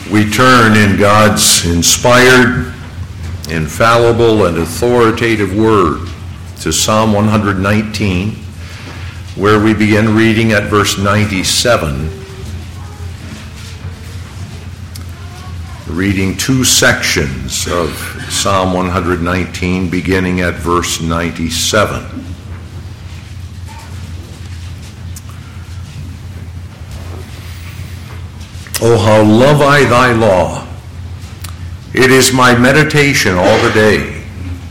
We turn in God's inspired, infallible, and authoritative word to Psalm 119, where we begin reading at verse 97, reading two sections of Psalm 119, beginning at verse 97. Oh, how love I thy law! It is my meditation all the day.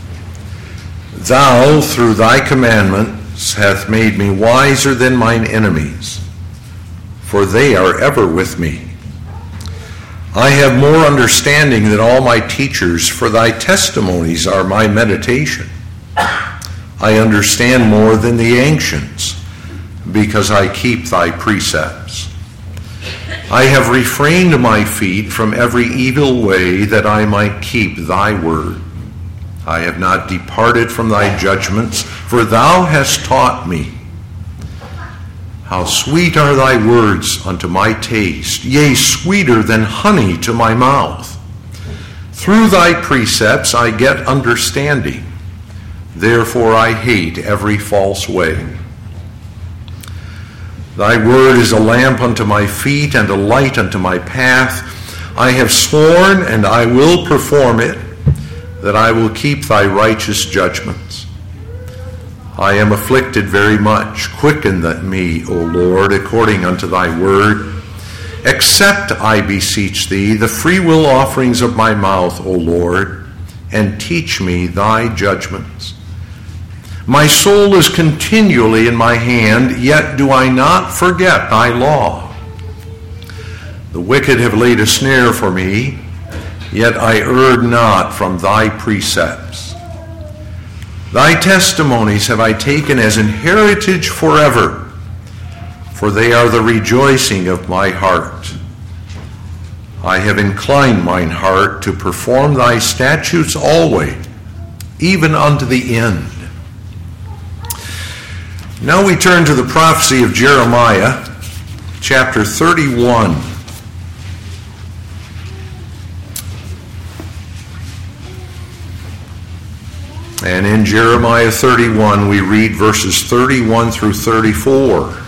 Thou, through thy commandments, hast made me wiser than mine enemies, for they are ever with me. I have more understanding than all my teachers, for thy testimonies are my meditation. I understand more than the ancients, because I keep thy precepts. I have refrained my feet from every evil way, that I might keep thy word. I have not departed from thy judgments, for thou hast taught me. How sweet are thy words unto my taste, yea, sweeter than honey to my mouth. Through thy precepts I get understanding, therefore I hate every false way. Thy word is a lamp unto my feet and a light unto my path. I have sworn, and I will perform it, that I will keep thy righteous judgments. I am afflicted very much. Quicken me, O Lord, according unto thy word. Accept, I beseech thee, the freewill offerings of my mouth, O Lord, and teach me thy judgments. My soul is continually in my hand, yet do I not forget thy law. The wicked have laid a snare for me, yet I erred not from thy precepts. Thy testimonies have I taken as an heritage forever, for they are the rejoicing of my heart. I have inclined mine heart to perform thy statutes always, even unto the end. Now we turn to the prophecy of Jeremiah, chapter 31. And in Jeremiah 31, we read verses 31 through 34.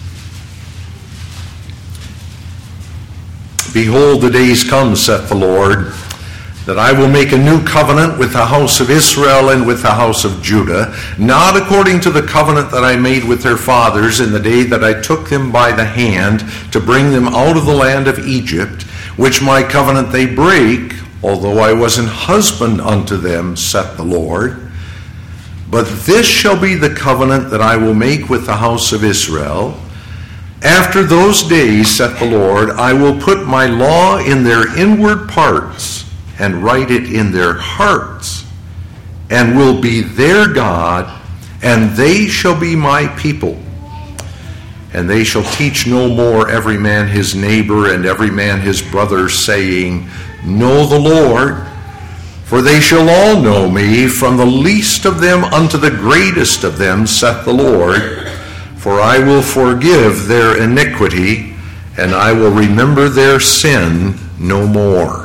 Behold, the days come, saith the Lord, that I will make a new covenant with the house of Israel and with the house of Judah, not according to the covenant that I made with their fathers in the day that I took them by the hand to bring them out of the land of Egypt, which my covenant they break, although I was an husband unto them, saith the Lord. But this shall be the covenant that I will make with the house of Israel. After those days, saith the Lord, I will put my law in their inward parts, and write it in their hearts, and will be their God, and they shall be my people. And they shall teach no more every man his neighbor and every man his brother, saying, Know the Lord, for they shall all know me, from the least of them unto the greatest of them, saith the Lord. For I will forgive their iniquity, and I will remember their sin no more.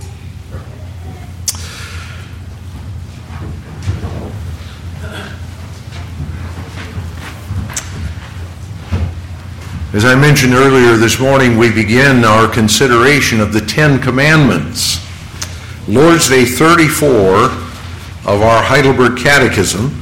As I mentioned earlier this morning, we begin our consideration of the Ten Commandments. Lord's Day 34 of our Heidelberg Catechism.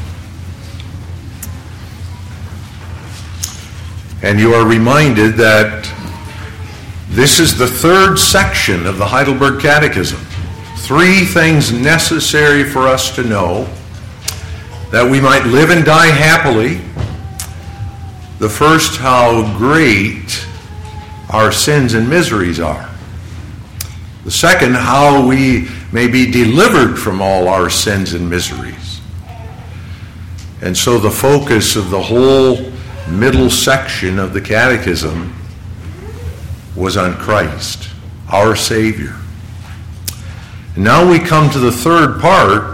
And you are reminded that this is the third section of the Heidelberg Catechism. 3 things necessary for us to know that we might live and die happily. The first, how great our sins and miseries are. The second, how we may be delivered from all our sins and miseries. And so the focus of the whole middle section of the Catechism was on Christ, our Savior. And now we come to the third part,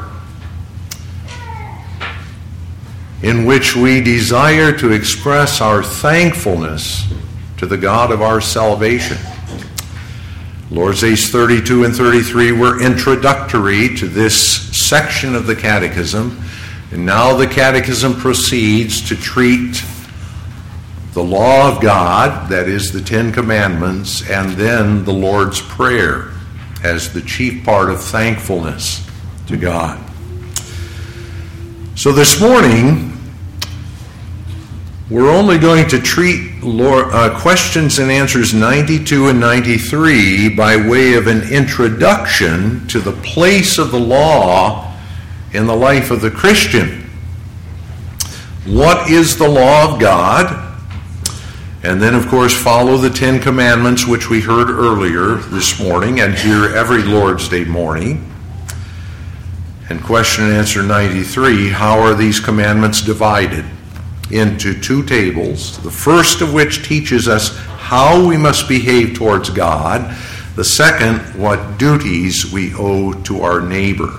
in which we desire to express our thankfulness to the God of our salvation. Lord's Days 32 and 33 were introductory to this section of the Catechism, and now the Catechism proceeds to treat the law of God, that is the Ten Commandments, and then the Lord's Prayer as the chief part of thankfulness to God. So this morning, we're only going to treat questions and answers 92 and 93 by way of an introduction to the place of the law in the life of the Christian. What is the law of God? And then, of course, follow the Ten Commandments, which we heard earlier this morning and hear every Lord's Day morning. And question and answer 93, how are these commandments divided? Into two tables, the first of which teaches us how we must behave towards God, the second, what duties we owe to our neighbor.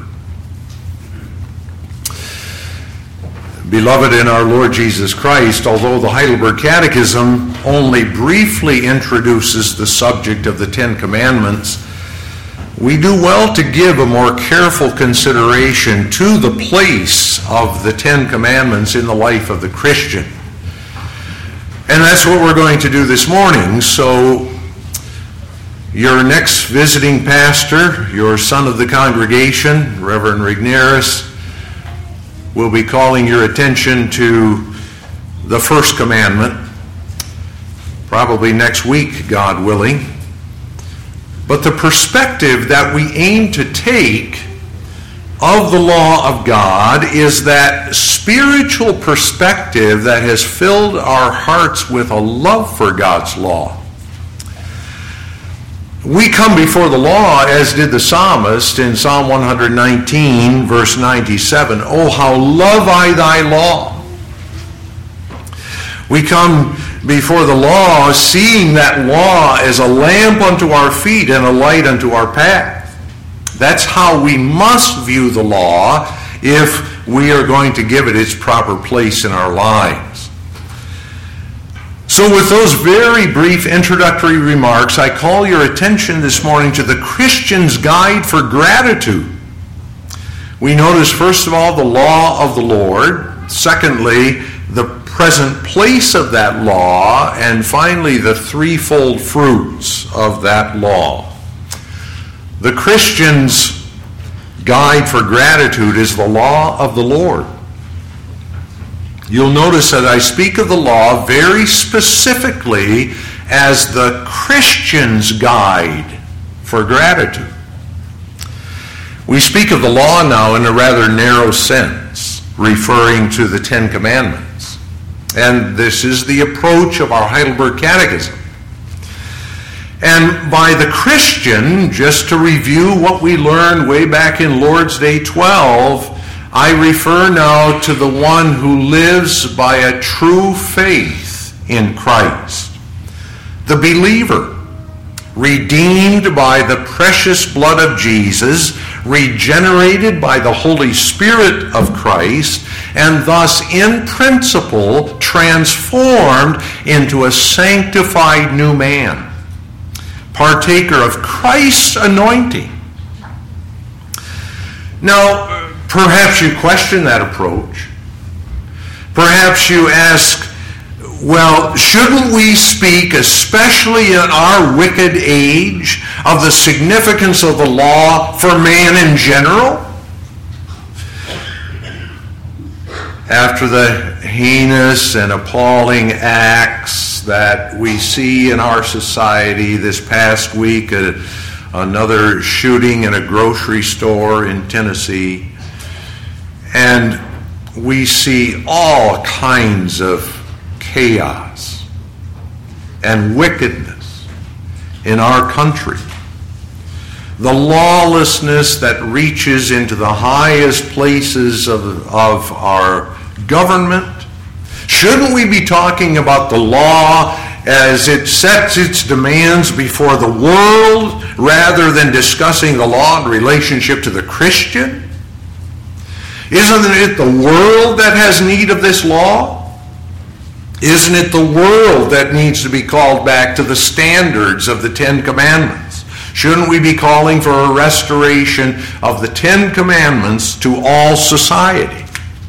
Beloved in our Lord Jesus Christ, although the Heidelberg Catechism only briefly introduces the subject of the Ten Commandments, we do well to give a more careful consideration to the place of the Ten Commandments in the life of the Christian. And that's what we're going to do this morning. So your next visiting pastor, your son of the congregation, Reverend Rigneris, will be calling your attention to the first commandment, probably next week, God willing. But the perspective that we aim to take of the law of God is that spiritual perspective that has filled our hearts with a love for God's law. We come before the law as did the psalmist in Psalm 119, verse 97. Oh, how love I thy law. We come before the law, seeing that law as a lamp unto our feet and a light unto our path. That's how we must view the law if we are going to give it its proper place in our lives. So with those very brief introductory remarks, I call your attention this morning to the Christian's Guide for Gratitude. We notice, first of all, the law of the Lord. Secondly, the present place of that law, and finally the threefold fruits of that law. The Christian's Guide for Gratitude is the law of the Lord. You'll notice that I speak of the law very specifically as the Christian's Guide for Gratitude. We speak of the law now in a rather narrow sense, referring to the Ten Commandments. And this is the approach of our Heidelberg Catechism. And by the Christian, just to review what we learned way back in Lord's Day 12, I refer now to the one who lives by a true faith in Christ. The believer, redeemed by the precious blood of Jesus, regenerated by the Holy Spirit of Christ, and thus in principle transformed into a sanctified new man, partaker of Christ's anointing. Now, perhaps you question that approach. Perhaps you ask, well, shouldn't we speak, especially in our wicked age, of the significance of the law for man in general? After the heinous and appalling acts that we see in our society this past week, another shooting in a grocery store in Tennessee, and we see all kinds of chaos and wickedness in our country. The lawlessness that reaches into the highest places of our government. Shouldn't we be talking about the law as it sets its demands before the world rather than discussing the law in relationship to the Christian? Isn't it the world that has need of this law? Isn't it the world that needs to be called back to the standards of the Ten Commandments? Shouldn't we be calling for a restoration of the Ten Commandments to all society?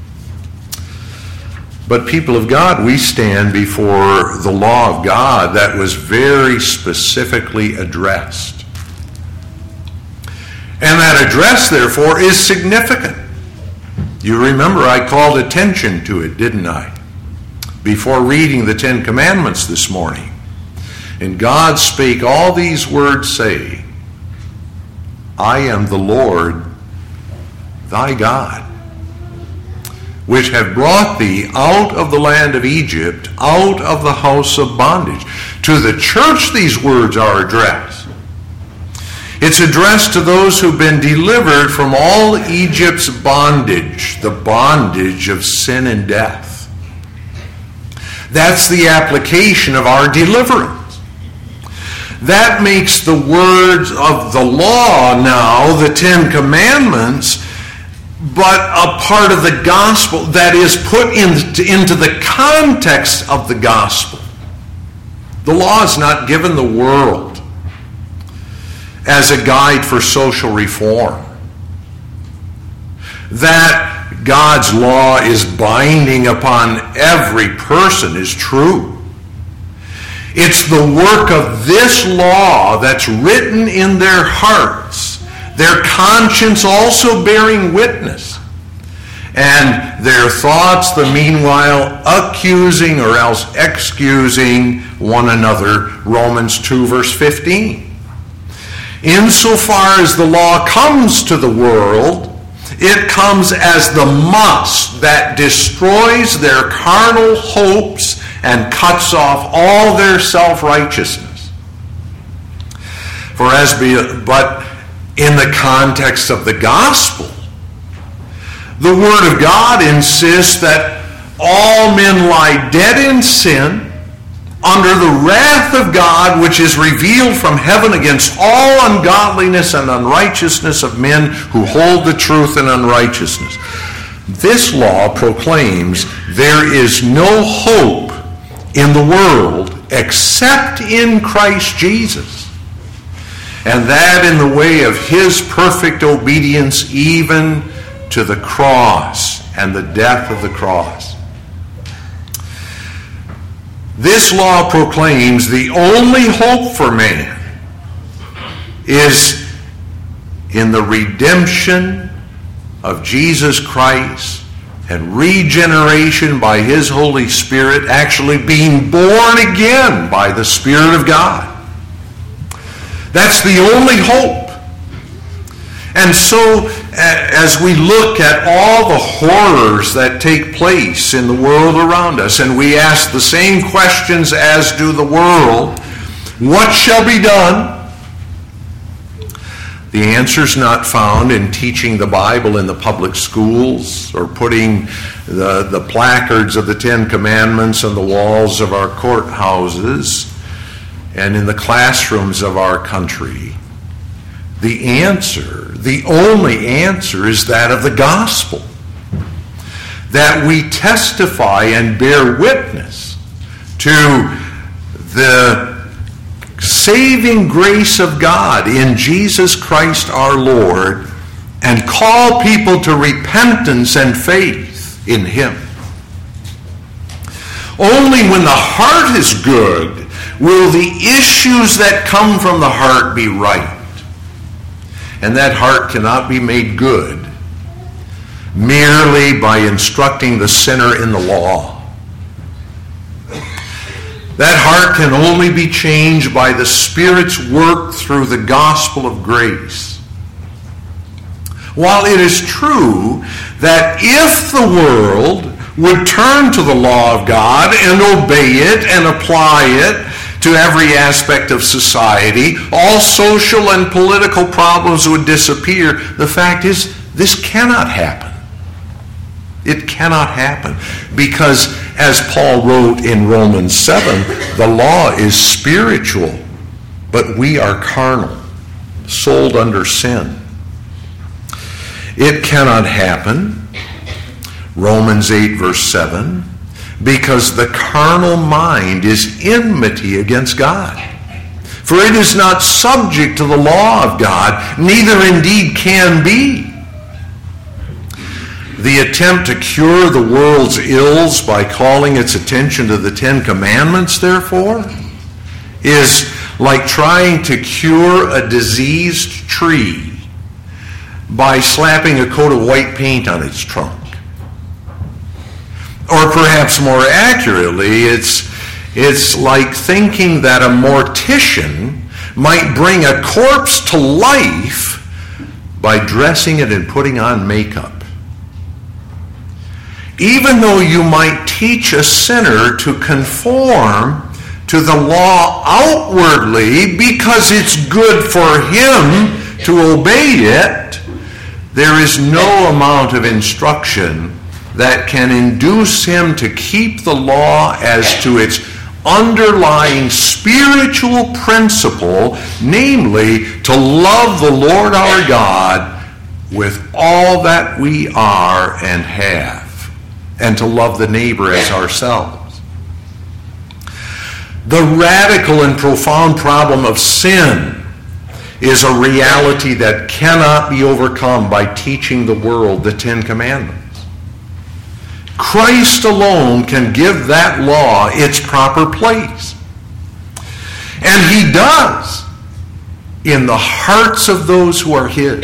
But people of God, we stand before the law of God that was very specifically addressed. And that address, therefore, is significant. You remember I called attention to it, didn't I? Before reading the Ten Commandments this morning. And God spake all these words, saying, I am the Lord thy God, which have brought thee out of the land of Egypt, out of the house of bondage. To the church these words are addressed. It's addressed to those who've been delivered from all Egypt's bondage, the bondage of sin and death. That's the application of our deliverance. That makes the words of the law now, the Ten Commandments, but a part of the gospel that is put into the context of the gospel. The law is not given the world as a guide for social reform. That God's law is binding upon every person is true. It's the work of this law that's written in their hearts, their conscience also bearing witness, and their thoughts the meanwhile accusing or else excusing one another. Romans 2 verse 15. Insofar as the law comes to the world, it comes as the must that destroys their carnal hopes and cuts off all their self-righteousness. But in the context of the gospel, the Word of God insists that all men lie dead in sin, under the wrath of God, which is revealed from heaven against all ungodliness and unrighteousness of men who hold the truth in unrighteousness. This law proclaims there is no hope in the world except in Christ Jesus, and that in the way of his perfect obedience even to the cross and the death of the cross. This law proclaims the only hope for man is in the redemption of Jesus Christ and regeneration by his Holy Spirit, actually being born again by the Spirit of God. That's the only hope. And so, as we look at all the horrors that take place in the world around us, and we ask the same questions as do the world, what shall be done? The answer's not found in teaching the Bible in the public schools or putting the placards of the Ten Commandments on the walls of our courthouses and in the classrooms of our country. The answer, the only answer, is that of the gospel. That we testify and bear witness to the saving grace of God in Jesus Christ our Lord and call people to repentance and faith in him. Only when the heart is good will the issues that come from the heart be right. And that heart cannot be made good merely by instructing the sinner in the law. That heart can only be changed by the Spirit's work through the gospel of grace. While it is true that if the world would turn to the law of God and obey it and apply it to every aspect of society, all social and political problems would disappear. The fact is, this cannot happen. It cannot happen. Because, as Paul wrote in Romans 7, the law is spiritual, but we are carnal, sold under sin. It cannot happen, Romans 8, verse 7, because the carnal mind is enmity against God. For it is not subject to the law of God, neither indeed can be. The attempt to cure the world's ills by calling its attention to the Ten Commandments, therefore, is like trying to cure a diseased tree by slapping a coat of white paint on its trunk. Or perhaps more accurately, it's like thinking that a mortician might bring a corpse to life by dressing it and putting on makeup. Even though you might teach a sinner to conform to the law outwardly because it's good for him to obey it, there is no amount of instruction that can induce him to keep the law as to its underlying spiritual principle, namely to love the Lord our God with all that we are and have, and to love the neighbor as ourselves. The radical and profound problem of sin is a reality that cannot be overcome by teaching the world the Ten Commandments. Christ alone can give that law its proper place. And he does in the hearts of those who are his.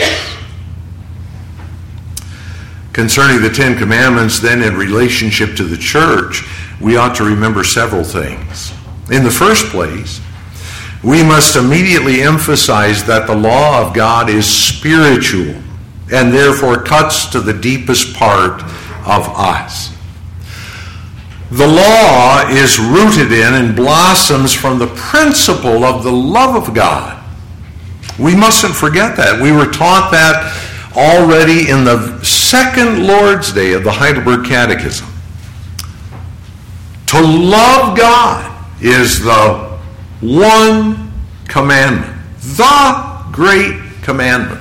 Concerning the Ten Commandments, then, in relationship to the church, we ought to remember several things. In the first place, we must immediately emphasize that the law of God is spiritual and therefore cuts to the deepest part of us. The law is rooted in and blossoms from the principle of the love of God. We mustn't forget that. We were taught that already in the second Lord's Day of the Heidelberg Catechism. To love God is the one commandment, the great commandment.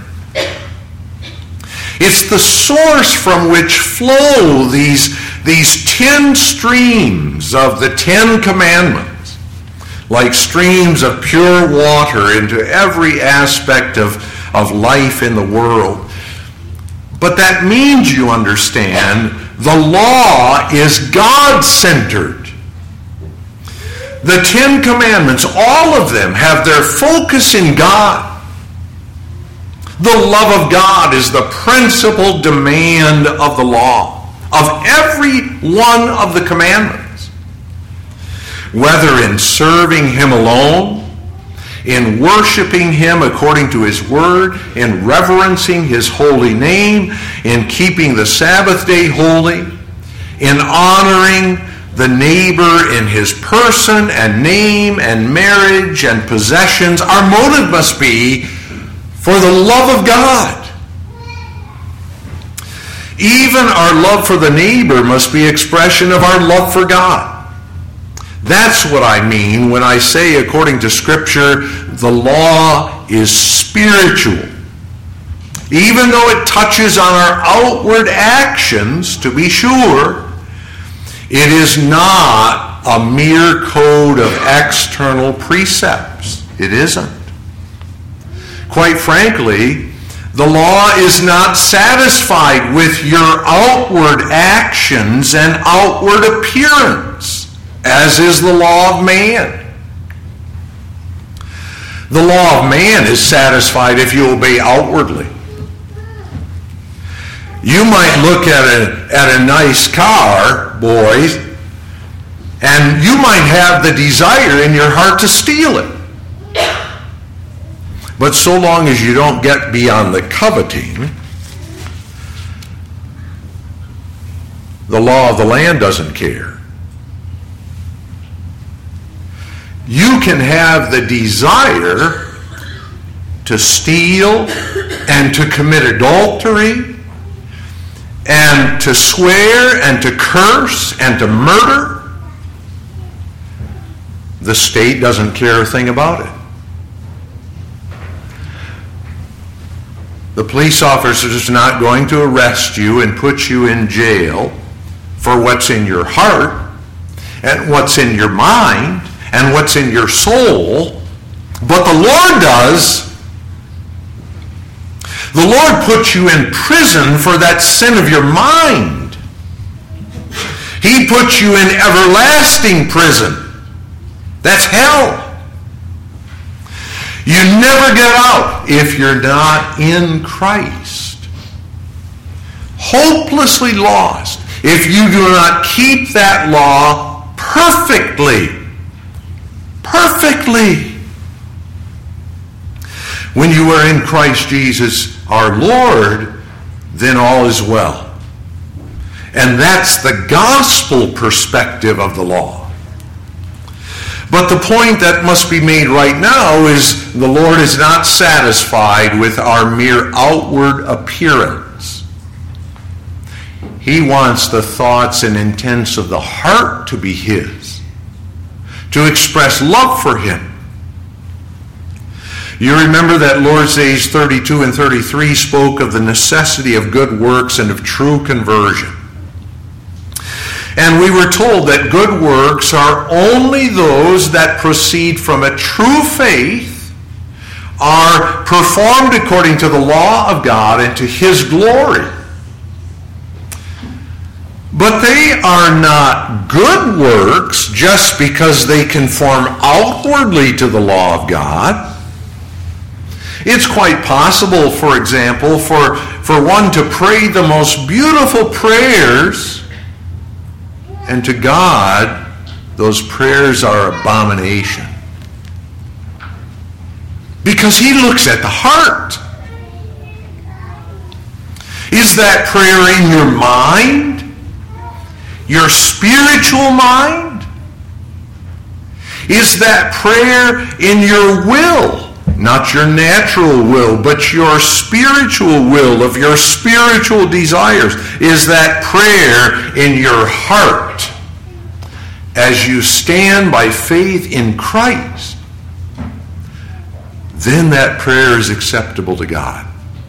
It's the source from which flow these 10 streams of the 10 commandments, like streams of pure water into every aspect of life in the world. But that means, you understand, the law is God-centered. The 10 commandments, all of them, have their focus in God. The love of God is the principal demand of the law, of every one of the commandments. Whether in serving him alone, in worshiping him according to his word, in reverencing his holy name, in keeping the Sabbath day holy, in honoring the neighbor in his person and name and marriage and possessions, our motive must be for the love of God. Even our love for the neighbor must be expression of our love for God. That's what I mean when I say, according to Scripture, the law is spiritual. Even though it touches on our outward actions, to be sure, it is not a mere code of external precepts. It isn't. Quite frankly, the law is not satisfied with your outward actions and outward appearance, as is the law of man. The law of man is satisfied if you obey outwardly. You might look at a nice car, boys, and you might have the desire in your heart to steal it. But so long as you don't get beyond the coveting, the law of the land doesn't care. You can have the desire to steal and to commit adultery and to swear and to curse and to murder. The state doesn't care a thing about it. The police officer is not going to arrest you and put you in jail for what's in your heart and what's in your mind and what's in your soul. But the Lord does. The Lord puts you in prison for that sin of your mind. He puts you in everlasting prison. That's hell. You never get out if you're not in Christ. Hopelessly lost if you do not keep that law perfectly. Perfectly. When you are in Christ Jesus our Lord, then all is well. And that's the gospel perspective of the law. But the point that must be made right now is the Lord is not satisfied with our mere outward appearance. He wants the thoughts and intents of the heart to be His, to express love for Him. You remember that Lord's Days 32 and 33 spoke of the necessity of good works and of true conversion. And we were told that good works are only those that proceed from a true faith, are performed according to the law of God and to His glory. But they are not good works just because they conform outwardly to the law of God. It's quite possible, for example, for one to pray the most beautiful prayers, and to God, those prayers are abomination. Because He looks at the heart. Is that prayer in your mind? Your spiritual mind? Is that prayer in your will? Not your natural will, but your spiritual will of your spiritual desires. Is that prayer in your heart as you stand by faith in Christ? Then that prayer is acceptable to God.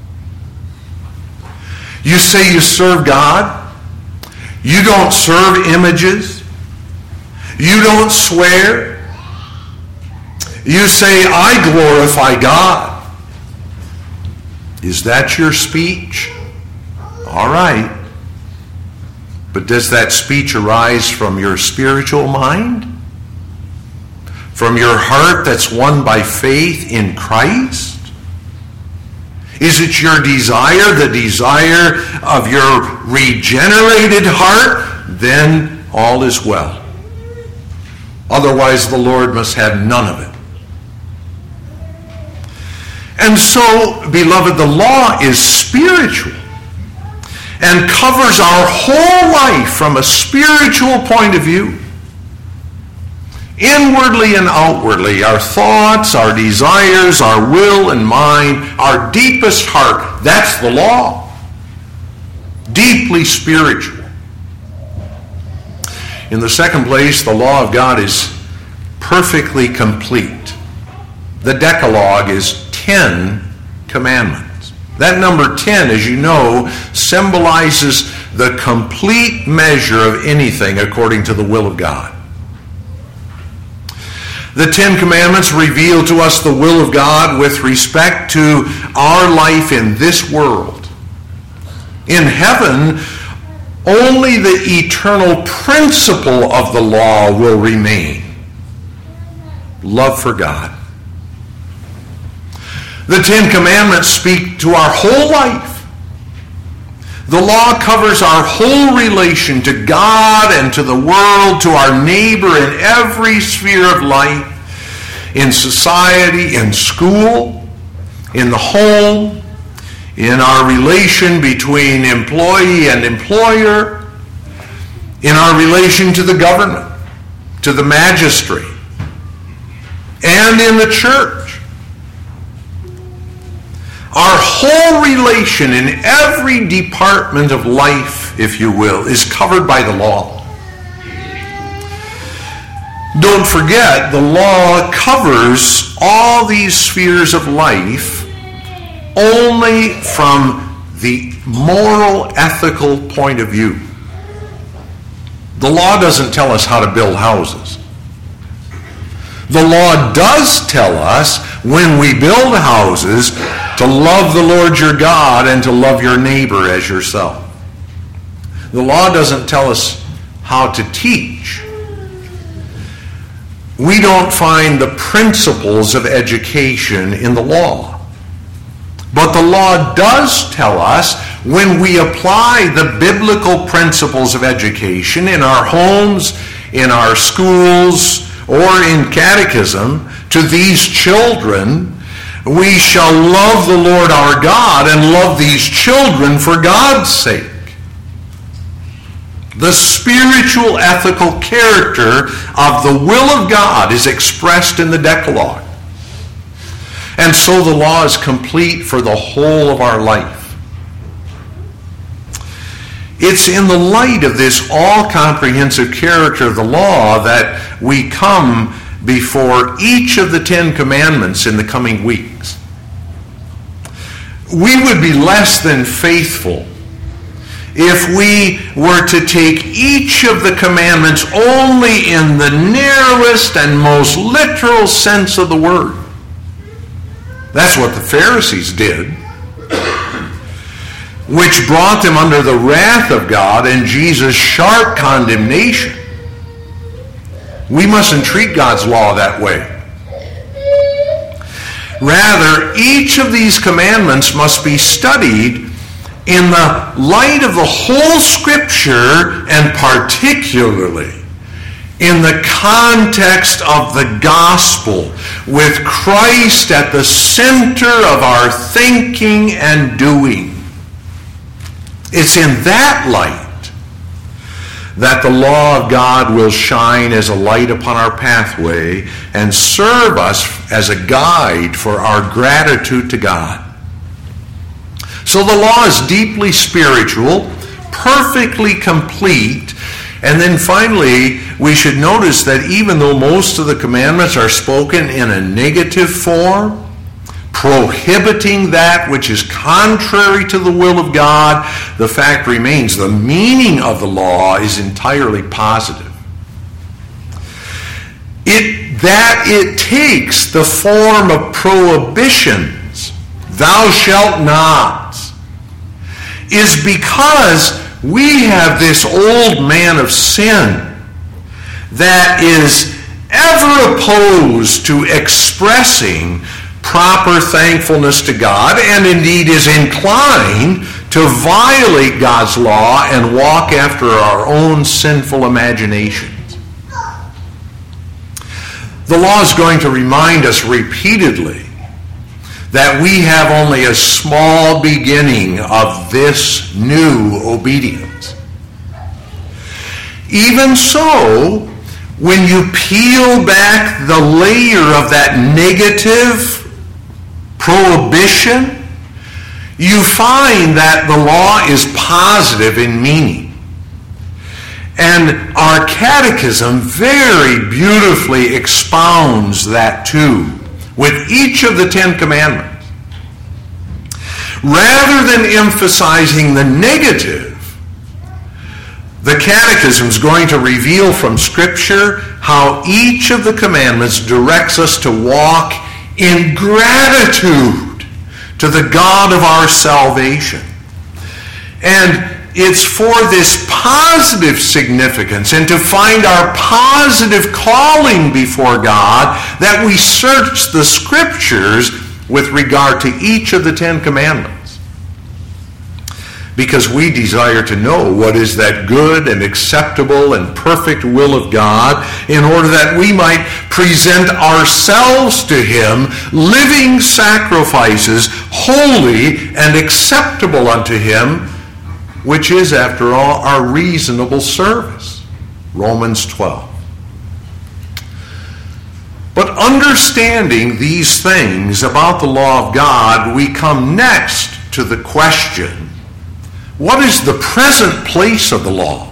You say you serve God. You don't serve images. You don't swear. You say, I glorify God. Is that your speech? All right. But does that speech arise from your spiritual mind? From your heart that's won by faith in Christ? Is it your desire, the desire of your regenerated heart? Then all is well. Otherwise, the Lord must have none of it. And so, beloved, the law is spiritual and covers our whole life from a spiritual point of view. Inwardly and outwardly, our thoughts, our desires, our will and mind, our deepest heart, that's the law. Deeply spiritual. In the second place, the law of God is perfectly complete. The Decalogue is 10 commandments. That number 10, as you know, symbolizes the complete measure of anything according to the will of God. The 10 commandments reveal to us the will of God with respect to our life in this world. In heaven, only the eternal principle of the law will remain. Love for God. The 10 commandments speak to our whole life. The law covers our whole relation to God and to the world, to our neighbor in every sphere of life, in society, in school, in the home, in our relation between employee and employer, in our relation to the government, to the magistrate, and in the church. Our whole relation in every department of life, if you will, is covered by the law. Don't forget, the law covers all these spheres of life only from the moral, ethical point of view. The law doesn't tell us how to build houses. The law does tell us when we build houses to love the Lord your God and to love your neighbor as yourself. The law doesn't tell us how to teach. We don't find the principles of education in the law. But the law does tell us when we apply the biblical principles of education in our homes, in our schools, or in catechism to these children, we shall love the Lord our God and love these children for God's sake. The spiritual ethical character of the will of God is expressed in the Decalogue. And so the law is complete for the whole of our life. It's in the light of this all-comprehensive character of the law that we come before each of the 10 commandments in the coming weeks. We would be less than faithful if we were to take each of the commandments only in the narrowest and most literal sense of the word. That's what the Pharisees did, which brought them under the wrath of God and Jesus' sharp condemnation. We mustn't treat God's law that way. Rather, each of these commandments must be studied in the light of the whole Scripture, and particularly in the context of the gospel, with Christ at the center of our thinking and doing. It's in that light that the law of God will shine as a light upon our pathway and serve us as a guide for our gratitude to God. So the law is deeply spiritual, perfectly complete, and then finally, we should notice that even though most of the commandments are spoken in a negative form, prohibiting that which is contrary to the will of God, the fact remains the meaning of the law is entirely positive. It takes the form of prohibitions, thou shalt not, is because we have this old man of sin that is ever opposed to expressing proper thankfulness to God, and indeed is inclined to violate God's law and walk after our own sinful imaginations. The law is going to remind us repeatedly that we have only a small beginning of this new obedience. Even so, when you peel back the layer of that negative prohibition, you find that the law is positive in meaning. And our catechism very beautifully expounds that too, with each of the 10 commandments. Rather than emphasizing the negative, the catechism is going to reveal from Scripture how each of the commandments directs us to walk in gratitude to the God of our salvation. And it's for this positive significance and to find our positive calling before God that we search the Scriptures with regard to each of the 10 commandments. Because we desire to know what is that good and acceptable and perfect will of God, in order that we might present ourselves to Him, living sacrifices, holy and acceptable unto Him, which is, after all, our reasonable service. Romans 12. But understanding these things about the law of God, we come next to the question, what is the present place of the law?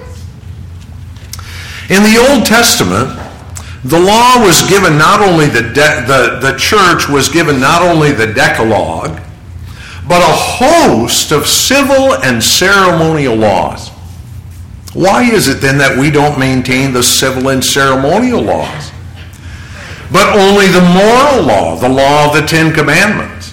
In the Old Testament, the law was given not only the church was given not only the Decalogue, but a host of civil and ceremonial laws. Why is it then that we don't maintain the civil and ceremonial laws? but only the moral law, the law of the Ten Commandments?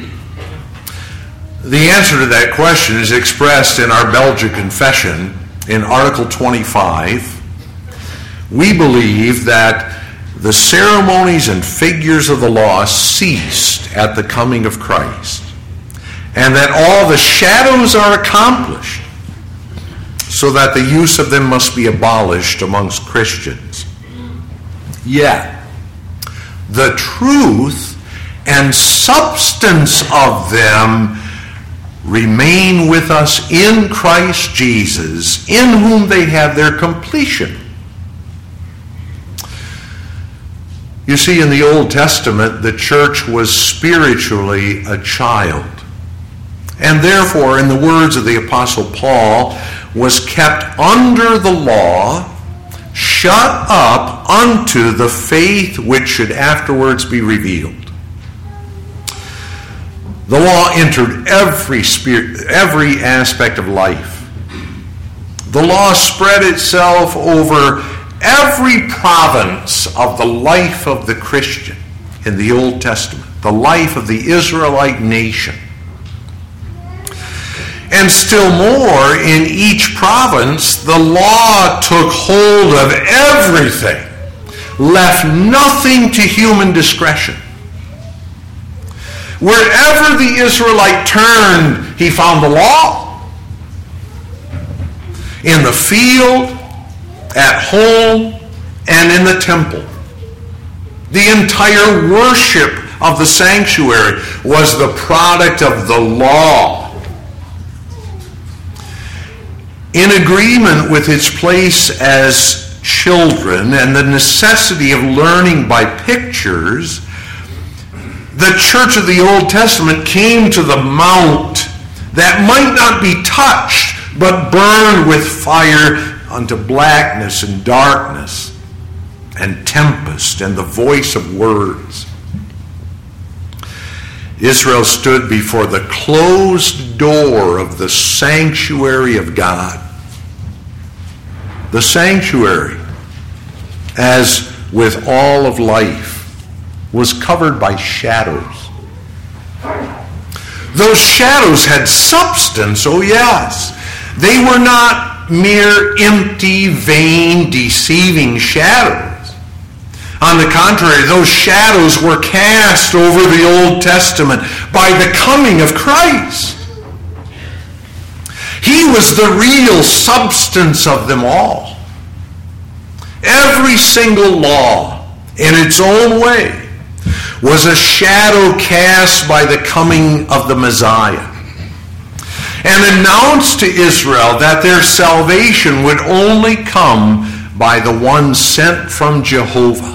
The answer to that question is expressed in our Belgian Confession in Article 25. We believe that the ceremonies and figures of the law ceased at the coming of Christ, and that all the shadows are accomplished, so that the use of them must be abolished amongst Christians. Yet, the truth and substance of them remain with us in Christ Jesus, in whom they have their completion. You see, in the Old Testament, the church was spiritually a child, and therefore, in the words of the Apostle Paul, was kept under the law, shut up unto the faith which should afterwards be revealed. The law entered every aspect of life. The law spread itself over every province of the life of the Christian in the Old Testament, the life of the Israelite nation. And still more, in each province, the law took hold of everything, left nothing to human discretion. Wherever the Israelite turned, he found the law. In the field, at home, and in the temple. The entire worship of the sanctuary was the product of the law. In agreement with its place as children and the necessity of learning by pictures, the church of the Old Testament came to the mount that might not be touched, but burned with fire unto blackness and darkness and tempest and the voice of words. Israel stood before the closed door of the sanctuary of God. The sanctuary, as with all of life, was covered by shadows. Those shadows had substance, oh yes. They were not mere empty, vain, deceiving shadows. On the contrary, those shadows were cast over the Old Testament by the coming of Christ. He was the real substance of them all. Every single law, in its own way, was a shadow cast by the coming of the Messiah, and announced to Israel that their salvation would only come by the one sent from Jehovah.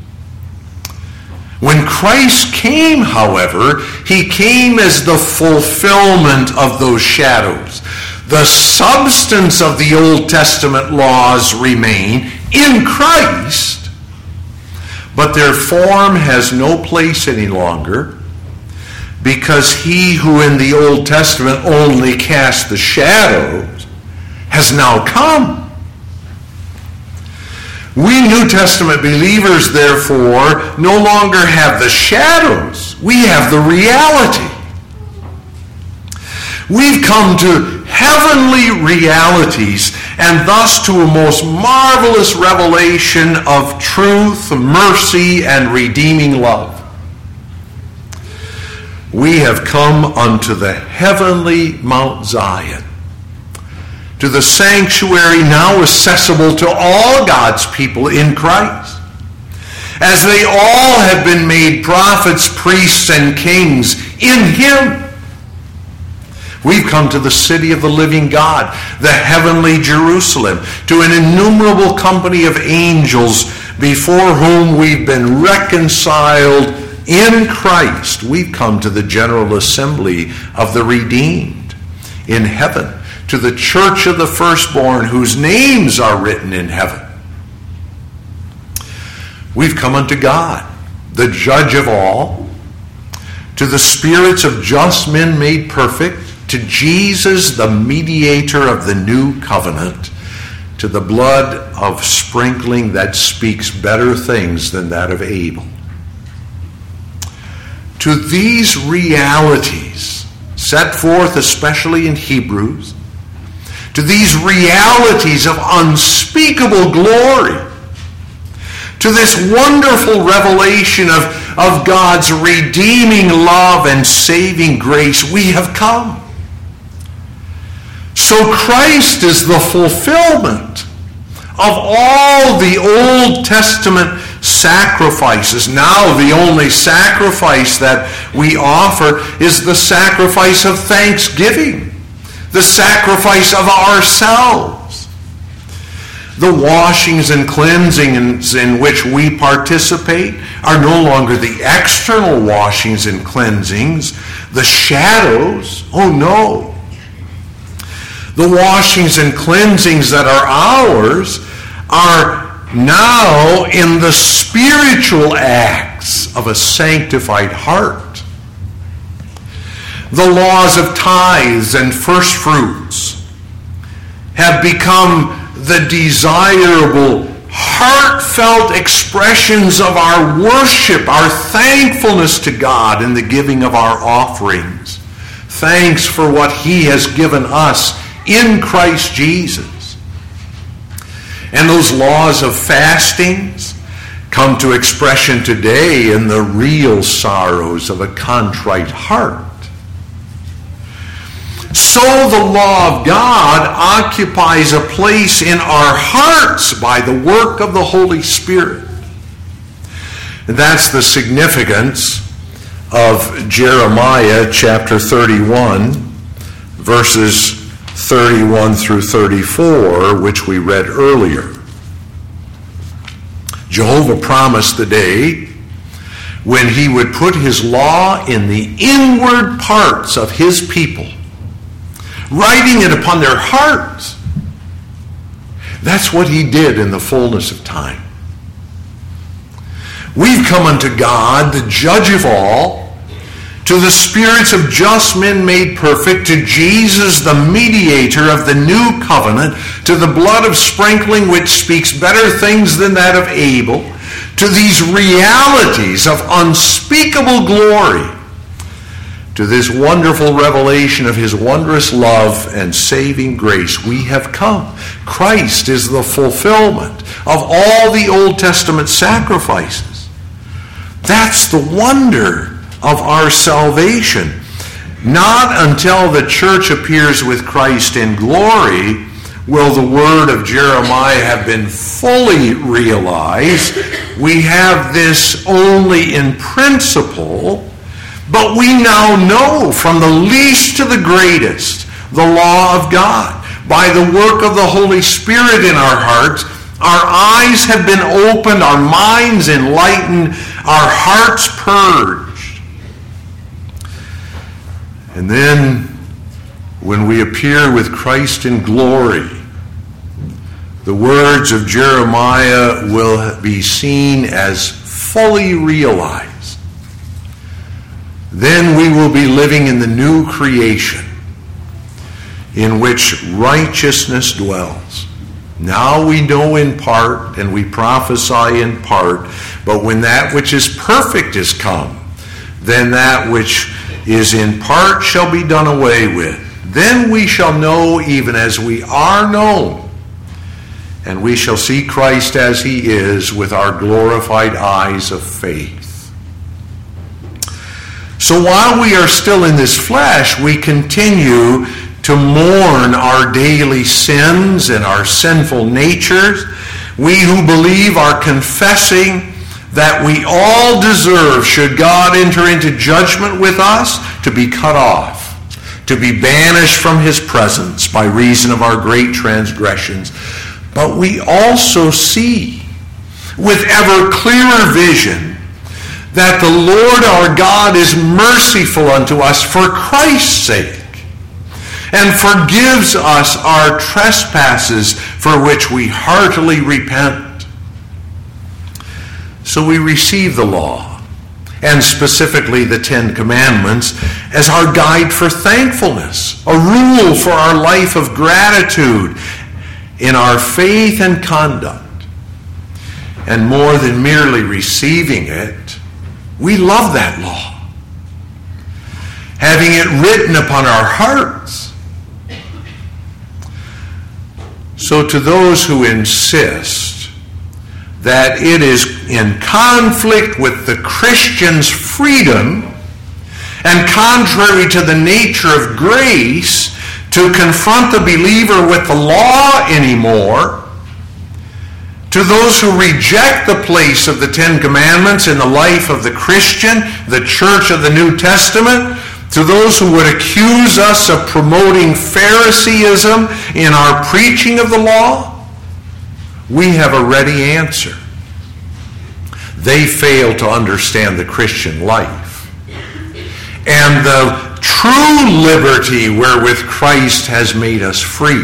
When Christ came, however, he came as the fulfillment of those shadows. The substance of the Old Testament laws remain in Christ, but their form has no place any longer, because he who in the Old Testament only cast the shadows has now come. We New Testament believers, therefore, no longer have the shadows. We have the reality. We've come to heavenly realities, and thus to a most marvelous revelation of truth, mercy, and redeeming love. We have come unto the heavenly Mount Zion, to the sanctuary now accessible to all God's people in Christ, as they all have been made prophets, priests, and kings in him. We've come to the city of the living God, the heavenly Jerusalem, to an innumerable company of angels before whom we've been reconciled in Christ. We've come to the general assembly of the redeemed in heaven, to the church of the firstborn whose names are written in heaven. We've come unto God, the judge of all, to the spirits of just men made perfect, to Jesus, the mediator of the new covenant, to the blood of sprinkling that speaks better things than that of Abel. To these realities, set forth especially in Hebrews, to these realities of unspeakable glory, to this wonderful revelation of God's redeeming love and saving grace, we have come. So Christ is the fulfillment of all the Old Testament sacrifices. Now the only sacrifice that we offer is the sacrifice of thanksgiving, the sacrifice of ourselves. The washings and cleansings in which we participate are no longer the external washings and cleansings, the shadows. Oh no. The washings and cleansings that are ours are now in the spiritual acts of a sanctified heart. The laws of tithes and first fruits have become the desirable, heartfelt expressions of our worship, our thankfulness to God in the giving of our offerings. Thanks for what He has given us in Christ Jesus. And those laws of fastings come to expression today in the real sorrows of a contrite heart. So the law of God occupies a place in our hearts by the work of the Holy Spirit. And that's the significance of Jeremiah chapter 31, verses 31 through 34, which we read earlier. Jehovah promised the day when He would put His law in the inward parts of His people, writing it upon their hearts. That's what He did in the fullness of time. We've come unto God, the judge of all, to the spirits of just men made perfect, to Jesus, the mediator of the new covenant, to the blood of sprinkling which speaks better things than that of Abel, to these realities of unspeakable glory, to this wonderful revelation of His wondrous love and saving grace, we have come. Christ is the fulfillment of all the Old Testament sacrifices. That's the wonder of our salvation. Not until the church appears with Christ in glory will the word of Jeremiah have been fully realized. We have this only in principle, but we now know from the least to the greatest the law of God. By the work of the Holy Spirit in our hearts, our eyes have been opened, our minds enlightened, our hearts purged. And then, when we appear with Christ in glory, the words of Jeremiah will be seen as fully realized. Then we will be living in the new creation in which righteousness dwells. Now we know in part and we prophesy in part, but when that which is perfect is come, then that which is in part shall be done away with. Then we shall know even as we are known, and we shall see Christ as He is with our glorified eyes of faith. So while we are still in this flesh, we continue to mourn our daily sins and our sinful natures. We who believe are confessing that we all deserve, should God enter into judgment with us, to be cut off, to be banished from His presence by reason of our great transgressions. But we also see with ever clearer vision that the Lord our God is merciful unto us for Christ's sake, and forgives us our trespasses, for which we heartily repent. So we receive the law, and specifically the Ten Commandments, as our guide for thankfulness, a rule for our life of gratitude, in our faith and conduct. And more than merely receiving it, we love that law, having it written upon our hearts. So to those who insist that it is in conflict with the Christian's freedom and contrary to the nature of grace to confront the believer with the law anymore, to those who reject the place of the Ten Commandments in the life of the Christian, the church of the New Testament, to those who would accuse us of promoting Phariseeism in our preaching of the law, we have a ready answer. They fail to understand the Christian life and the true liberty wherewith Christ has made us free.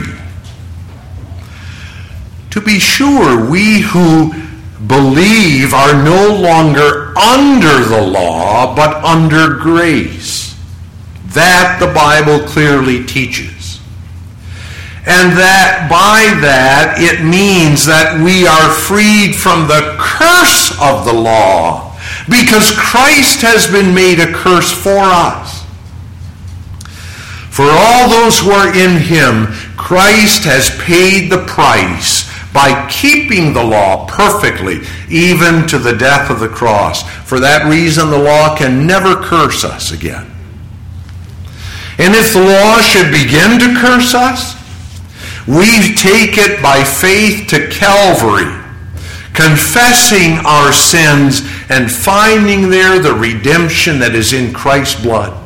To be sure, we who believe are no longer under the law, but under grace. That the Bible clearly teaches. And that by that it means that we are freed from the curse of the law, because Christ has been made a curse for us. For all those who are in him, Christ has paid the price by keeping the law perfectly, even to the death of the cross. For that reason, the law can never curse us again. And if the law should begin to curse us, we take it by faith to Calvary, confessing our sins and finding there the redemption that is in Christ's blood.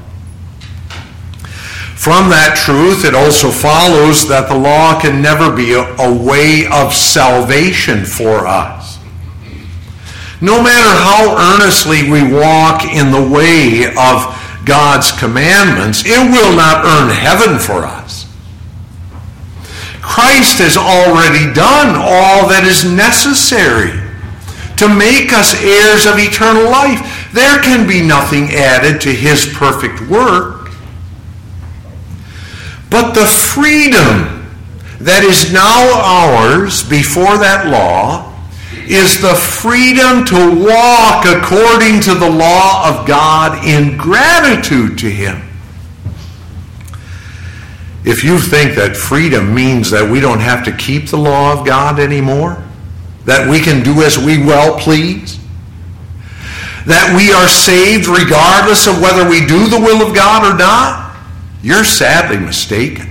From that truth, it also follows that the law can never be a way of salvation for us. No matter how earnestly we walk in the way of God's commandments, it will not earn heaven for us. Christ has already done all that is necessary to make us heirs of eternal life. There can be nothing added to his perfect work. But the freedom that is now ours before that law is the freedom to walk according to the law of God in gratitude to him. If you think that freedom means that we don't have to keep the law of God anymore, that we can do as we well please, that we are saved regardless of whether we do the will of God or not, you're sadly mistaken.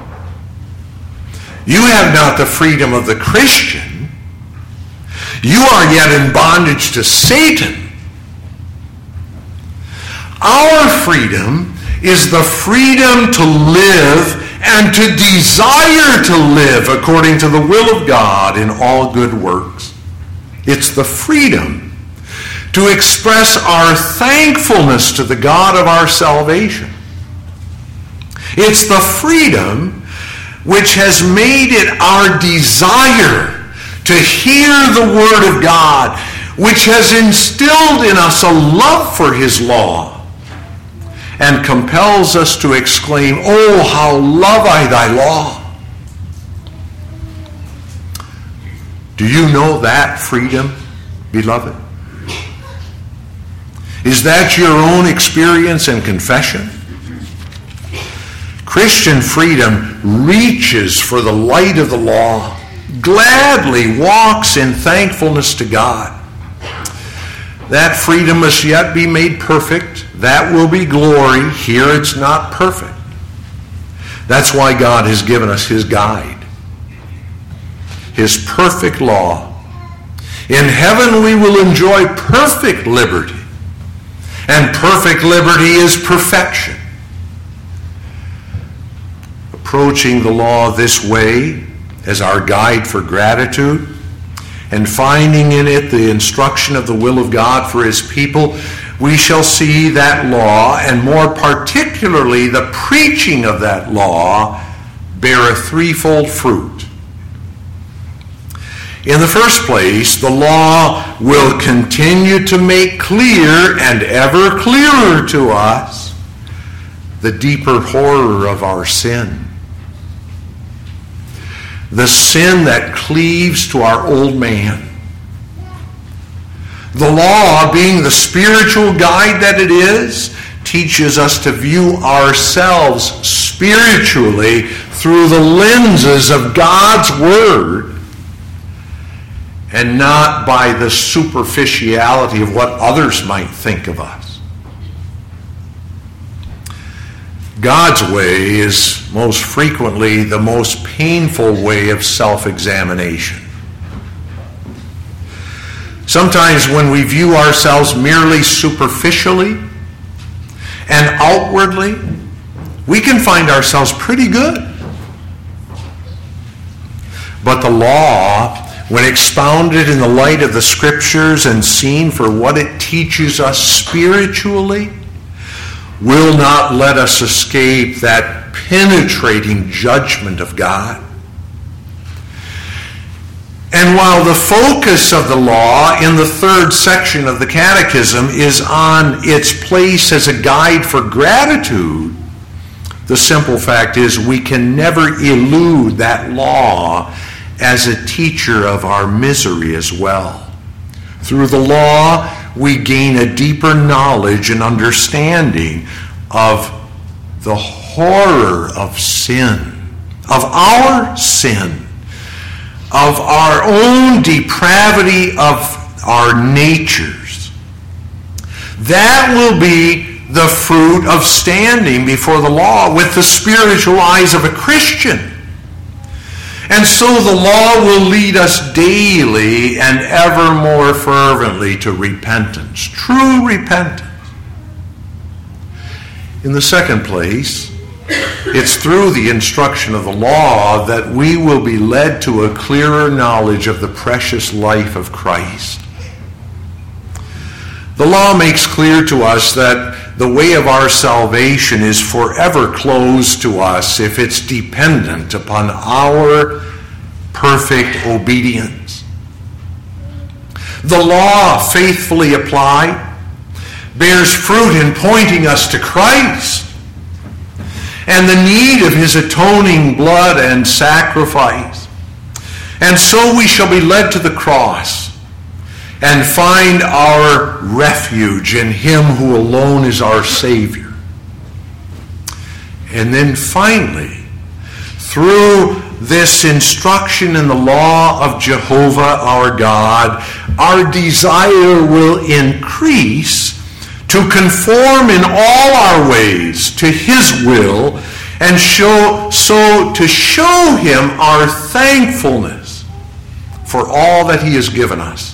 You have not the freedom of the Christian. You are yet in bondage to Satan. Our freedom is the freedom to live and to desire to live according to the will of God in all good works. It's the freedom to express our thankfulness to the God of our salvation. It's the freedom which has made it our desire to hear the Word of God, which has instilled in us a love for his law and compels us to exclaim, "Oh, how love I thy law." Do you know that freedom, beloved? Is that your own experience and confession? Christian freedom reaches for the light of the law, gladly walks in thankfulness to God. That freedom must yet be made perfect. That will be glory. Here it's not perfect. That's why God has given us his guide, his perfect law. In heaven we will enjoy perfect liberty. And perfect liberty is perfection. Approaching the law this way as our guide for gratitude and finding in it the instruction of the will of God for his people, we shall see that law, and more particularly the preaching of that law, bear a threefold fruit. In the first place, the law will continue to make clear and ever clearer to us the deeper horror of our sin. the sin that cleaves to our old man. The law, being the spiritual guide that it is, teaches us to view ourselves spiritually through the lenses of God's Word and not by the superficiality of what others might think of us. God's way is most frequently the most painful way of self-examination. Sometimes when we view ourselves merely superficially and outwardly, we can find ourselves pretty good. But the law, when expounded in the light of the Scriptures and seen for what it teaches us spiritually, will not let us escape that penetrating judgment of God. And while the focus of the law in the third section of the Catechism is on its place as a guide for gratitude, the simple fact is we can never elude that law as a teacher of our misery as well. Through the law, we gain a deeper knowledge and understanding of the horror of sin, of our sin, of our own depravity of our natures. That will be the fruit of standing before the law with the spiritual eyes of a Christian. And so the law will lead us daily and ever more fervently to repentance, true repentance. In the second place, it's through the instruction of the law that we will be led to a clearer knowledge of the precious life of Christ. The law makes clear to us that the way of our salvation is forever closed to us if it's dependent upon our perfect obedience. The law, faithfully applied, bears fruit in pointing us to Christ and the need of his atoning blood and sacrifice. And so we shall be led to the cross and find our refuge in him who alone is our Savior. And then finally, through this instruction in the law of Jehovah our God, our desire will increase to conform in all our ways to his will and to show him our thankfulness for all that he has given us.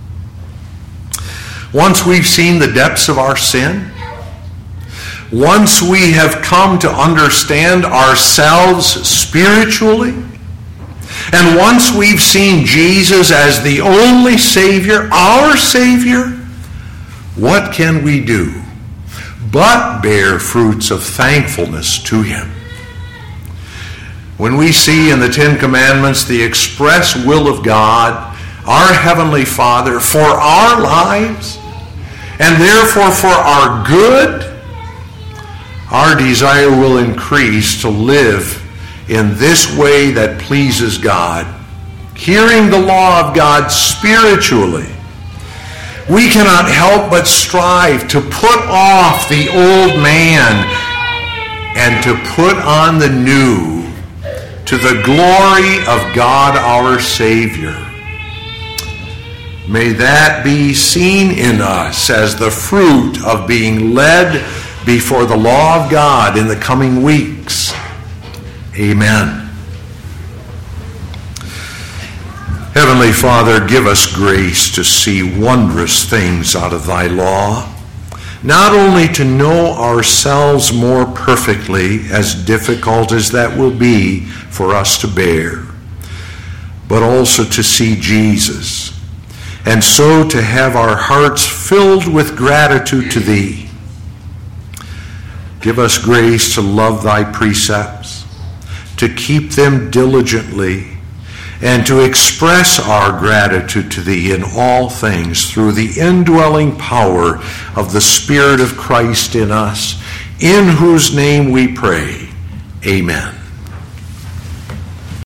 Once we've seen the depths of our sin, once we have come to understand ourselves spiritually, and once we've seen Jesus as the only Savior, our Savior, what can we do but bear fruits of thankfulness to him? When we see in the Ten Commandments the express will of God, our Heavenly Father, for our lives, and therefore for our good, our desire will increase to live in this way that pleases God, hearing the law of God spiritually. We cannot help but strive to put off the old man and to put on the new, to the glory of God our Savior. May that be seen in us as the fruit of being led before the law of God in the coming weeks. Amen. Heavenly Father, give us grace to see wondrous things out of thy law, not only to know ourselves more perfectly, as difficult as that will be for us to bear, but also to see Jesus, and so to have our hearts filled with gratitude to thee. Give us grace to love thy precepts, to keep them diligently, and to express our gratitude to thee in all things through the indwelling power of the Spirit of Christ in us, in whose name we pray. Amen.